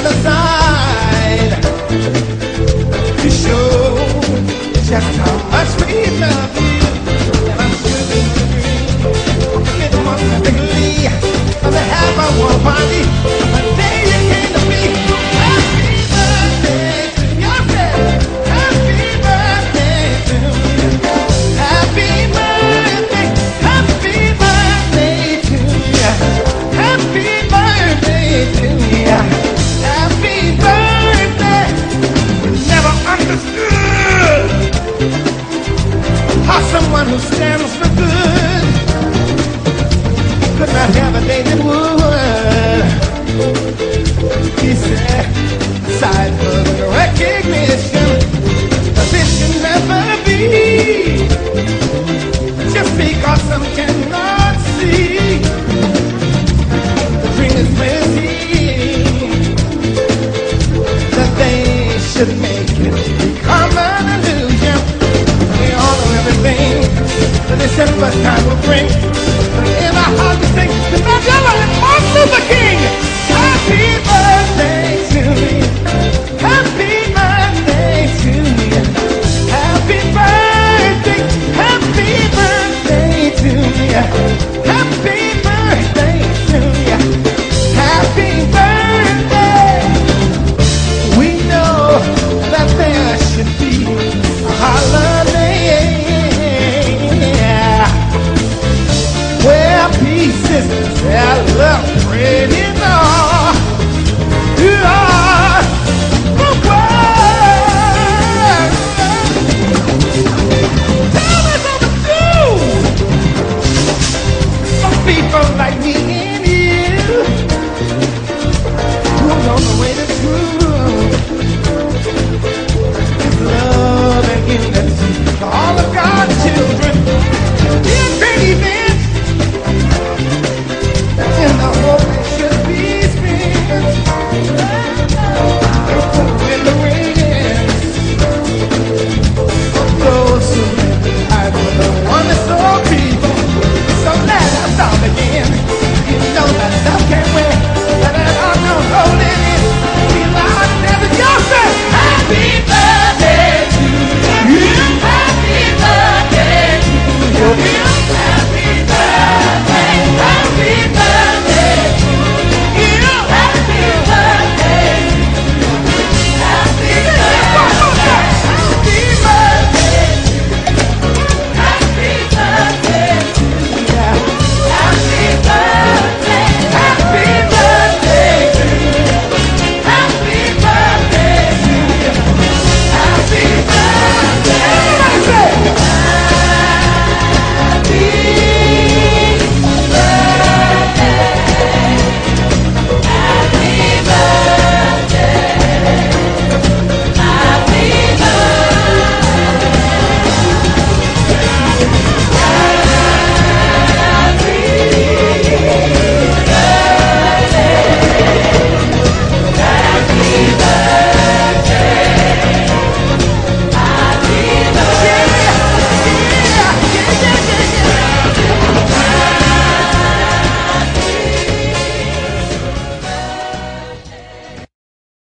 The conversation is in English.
other side to show just how much we love you. And I'm sure that you're forgetting one particularly on the half of one party. A day you came to me. Happy birthday to yourself. Happy birthday to you. Happy birthday. Happy birthday to you. Happy birthday to you. Happy birthday. Never understood how someone who stands for good could not have a day that would. He said, aside from recognition, this should never be. Just because some cannot see, the dream is messy. That they should make it become an illusion. We all know everything the December time will bring.